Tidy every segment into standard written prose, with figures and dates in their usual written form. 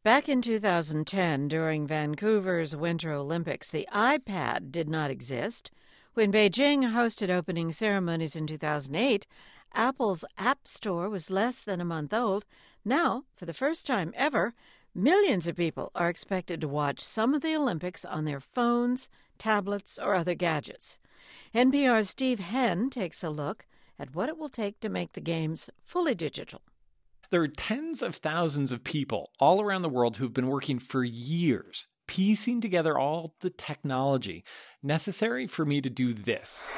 Back in 2010, during Vancouver's Winter Olympics, the iPad did not exist. When Beijing hosted opening ceremonies in 2008, Apple's App Store was less than a month old. Now, for the first time ever, millions of people are expected to watch some of the Olympics on their phones, tablets, or other gadgets. NPR's Steve Henn takes a look at what it will take to make the games fully digital. There are tens of thousands of people all around the world who've been working for years, piecing together all the technology necessary for me to do this.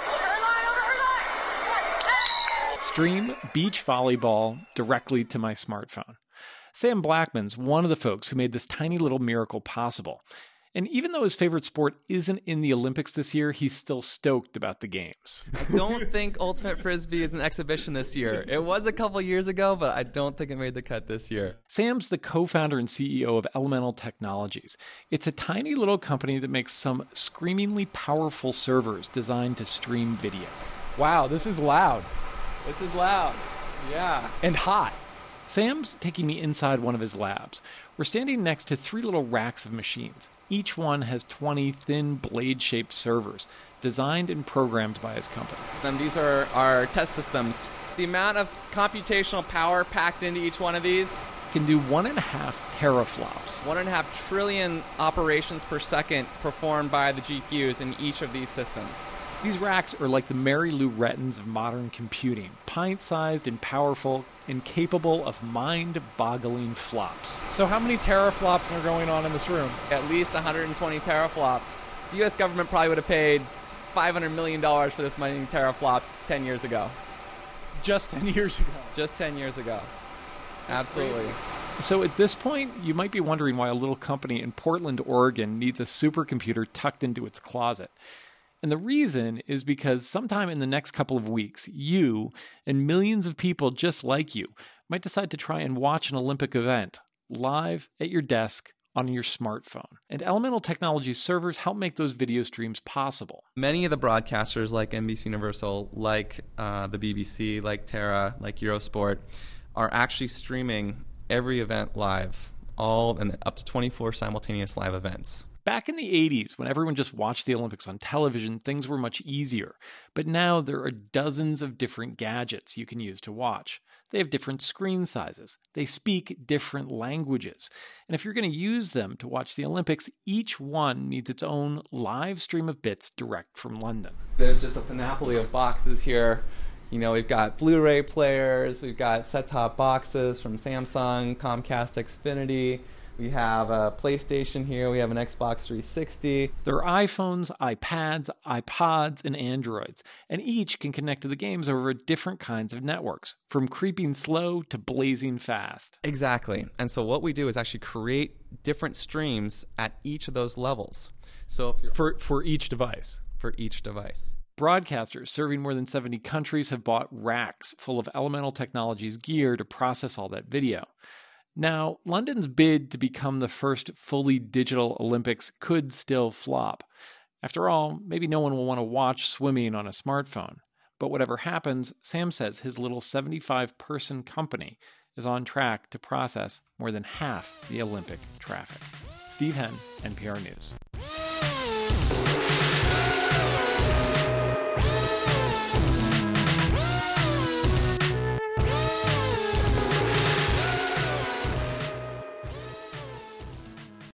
Stream beach volleyball directly to my smartphone. Sam Blackman's one of the folks who made this tiny little miracle possible. And even though his favorite sport isn't in the Olympics this year, he's still stoked about the games. I don't think Ultimate Frisbee is an exhibition this year. It was a couple years ago, but I don't think it made the cut this year. Sam's the co-founder and CEO of Elemental Technologies. It's a tiny little company that makes some screamingly powerful servers designed to stream video. Wow, this is loud. This is loud. Yeah. And hot. Sam's taking me inside one of his labs. We're standing next to 3 little racks of machines. Each one has 20 thin blade-shaped servers designed and programmed by his company. And these are our test systems. The amount of computational power packed into each one of these Can do 1.5 teraflops. 1.5 trillion operations per second performed by the GPUs in each of these systems. These racks are like the Mary Lou Rettons of modern computing, pint-sized and powerful and capable of mind-boggling flops. So how many teraflops are going on in this room? At least 120 teraflops. The U.S. government probably would have paid $500 million for this many teraflops 10 years ago. Just 10 years ago. Just 10 years ago. Absolutely. So at this point, you might be wondering why a little company in Portland, Oregon needs a supercomputer tucked into its closet. And the reason is because sometime in the next couple of weeks, you and millions of people just like you might decide to try and watch an Olympic event live at your desk on your smartphone. And Elemental Technologies servers help make those video streams possible. Many of the broadcasters like NBC Universal, like the BBC, like Terra, like Eurosport, are actually streaming every event live, all and up to 24 simultaneous live events. Back in the 80s, when everyone just watched the Olympics on television, things were much easier. But now there are dozens of different gadgets you can use to watch. They have different screen sizes. They speak different languages. And if you're going to use them to watch the Olympics, each one needs its own live stream of bits direct from London. There's just a panoply of boxes here. You know, we've got Blu-ray players, we've got set-top boxes from Samsung, Comcast Xfinity. We have a PlayStation here. We have an Xbox 360. There are iPhones, iPads, iPods, and Androids, and each can connect to the games over different kinds of networks, from creeping slow to blazing fast. Exactly. And so what we do is actually create different streams at each of those levels. So if you're For each device. For each device. Broadcasters serving more than 70 countries have bought racks full of Elemental Technologies gear to process all that video. Now, London's bid to become the first fully digital Olympics could still flop. After all, maybe no one will want to watch swimming on a smartphone. But whatever happens, Sam says his little 75-person company is on track to process more than half the Olympic traffic. Steve Henn, NPR News.